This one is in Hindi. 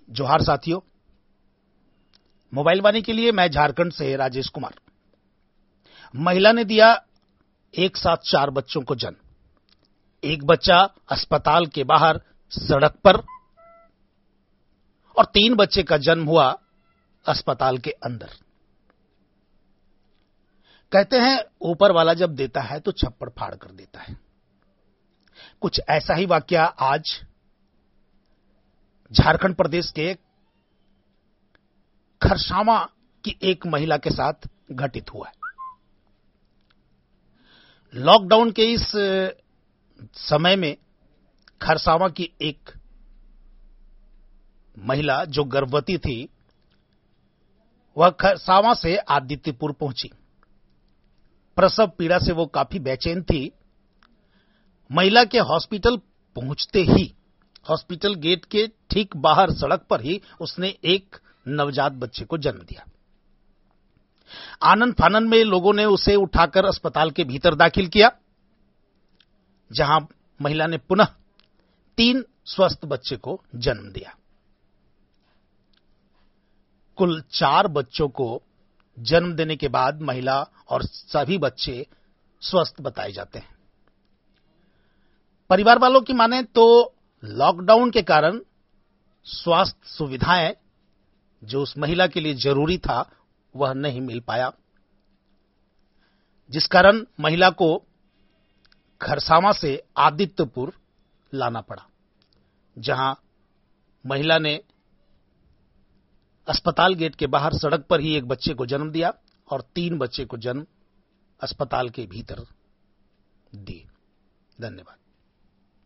जोहार साथियों, मोबाइल वाणी के लिए मैं झारखंड से राजेश कुमार। महिला ने दिया एक साथ 4 बच्चों को जन्म। एक बच्चा अस्पताल के बाहर सड़क पर और 3 बच्चे का जन्म हुआ अस्पताल के अंदर। कहते हैं ऊपर वाला जब देता है तो छप्पड़ फाड़ कर देता है। कुछ ऐसा ही वाकया आज झारखंड प्रदेश के खरसावां की एक महिला के साथ घटित हुआ है। लॉकडाउन के इस समय में खरसावां की एक महिला जो गर्भवती थी, वह खरसावां से आदित्यपुर पहुंची। प्रसव पीड़ा से वो काफी बेचैन थी। महिला के हॉस्पिटल पहुंचते ही हॉस्पिटल गेट के ठीक बाहर सड़क पर ही उसने एक नवजात बच्चे को जन्म दिया। आनंद फानन में लोगों ने उसे उठाकर अस्पताल के भीतर दाखिल किया, जहां महिला ने पुनः 3 स्वस्थ बच्चे को जन्म दिया। कुल 4 बच्चों को जन्म देने के बाद महिला और सभी बच्चे स्वस्थ बताए जाते हैं। परिवार वालों की माने तो लॉकडाउन के कारण स्वास्थ्य सुविधाएं जो उस महिला के लिए जरूरी था वह नहीं मिल पाया, जिस कारण महिला को खरसावां से आदित्यपुर लाना पड़ा, जहां महिला ने अस्पताल गेट के बाहर सड़क पर ही एक बच्चे को जन्म दिया और 3 बच्चे को जन्म अस्पताल के भीतर दी। धन्यवाद।